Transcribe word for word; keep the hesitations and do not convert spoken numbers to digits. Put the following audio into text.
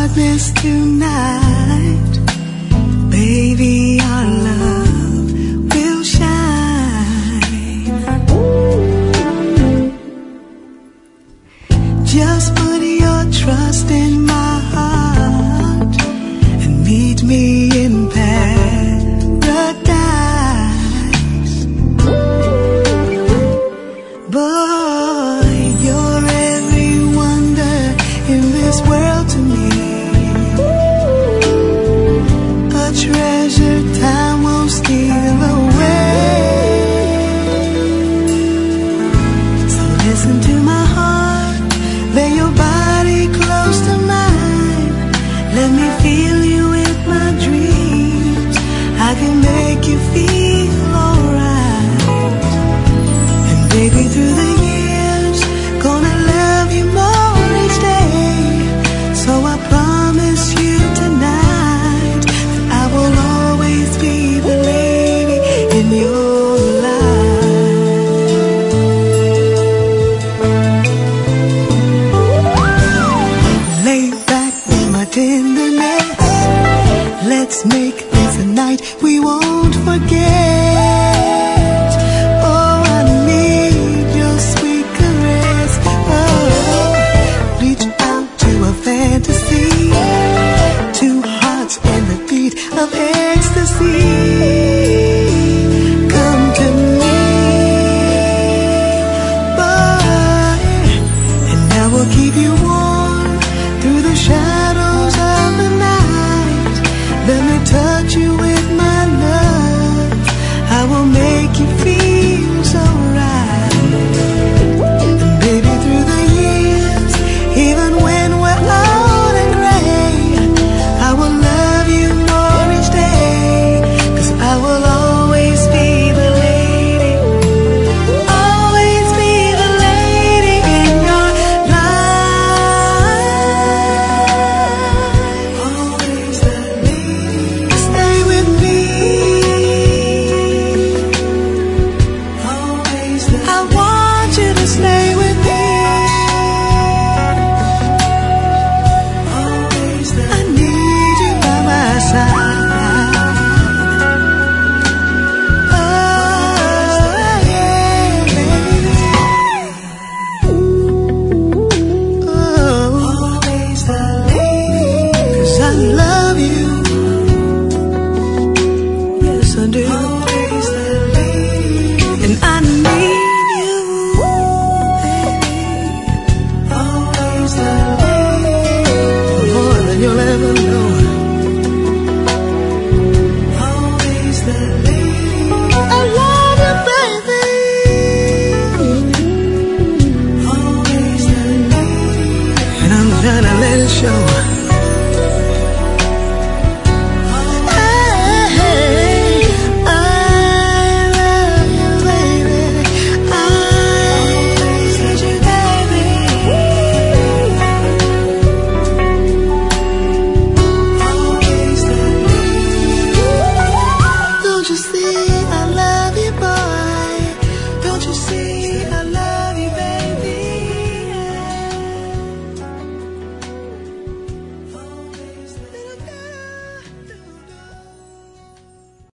darkness tonight, baby, our love will shine. Just put your trust in my heart and meet me in paradise. Boy, you're every wonder in this world to me, a treasure time won't steal away. So listen to my heart, lay your body close to mine. Let me feel you with my dreams. I can make you feel alright. And baby, through the years, gonna love you more each day. So I promise you tonight that I will always be the lady in your life. Lay back with my tenderness. Let's make this a night we won't forget. Oh, I need your sweet caress. Oh, reach out to a fantasy, two hearts in the beat of ecstasy. Come to me, boy, and I will keep you warm through the shadows of the night. Let me touch you with my love. I will make you feel so right. And baby, through the years, even when we're old and gray, I will love you more each day. 'Cause I will always be the lady, always be the lady in your life. Always the lady. Stay with me. Always the I want you to stay with me. Always the I need you by my side. Oh, yeah, baby. Oh, always the lady. 'Cause I love you. Yes, I do. Always the lady. And I need you, baby. Always the lady. More than you'll ever know. Always the lady. I love you, baby. Always the lady. And I'm trying to let it show.